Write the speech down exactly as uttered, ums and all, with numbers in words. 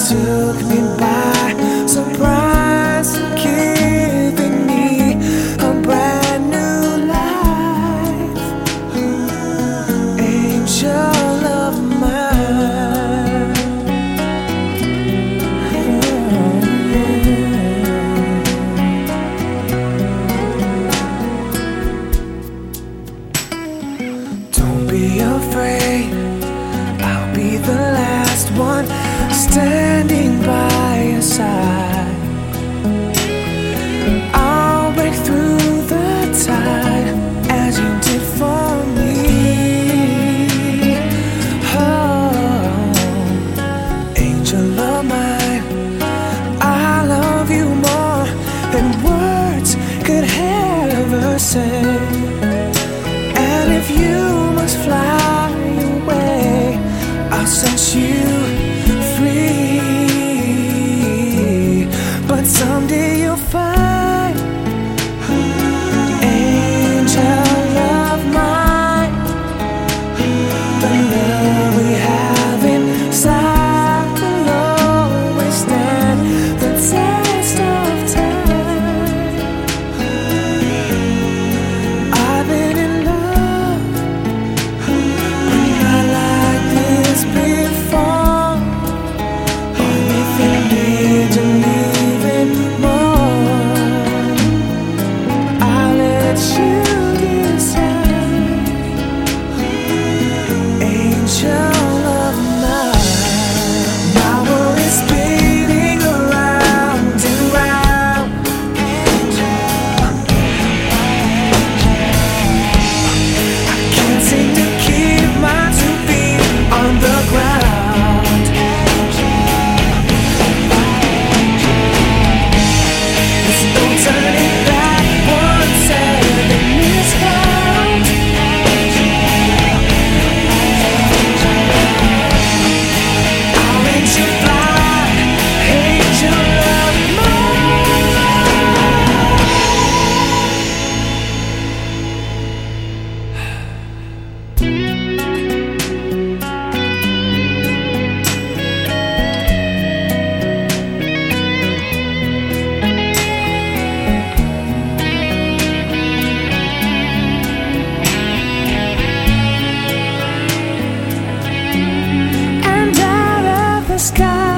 took me by surprise, giving me a brand new life. Angel of mine. Don't be afraid, I'll be the last one standing by your side. I'll break through the tide as you did for me. Oh, angel of mine, I love you more than words could ever say. And if you must fly away, I'll set you free. But someday you'll find, angel of mine, the love we have inside will always stand the test of time. I've been in love, but not like this before. Anything need to leave it more. I'll let you decide. Angel of mine. My world is spinning around and round. I can't seem to keep my two feet on the ground. There's no turning back once heaven is found. I'll let you fly, angel of and out of the sky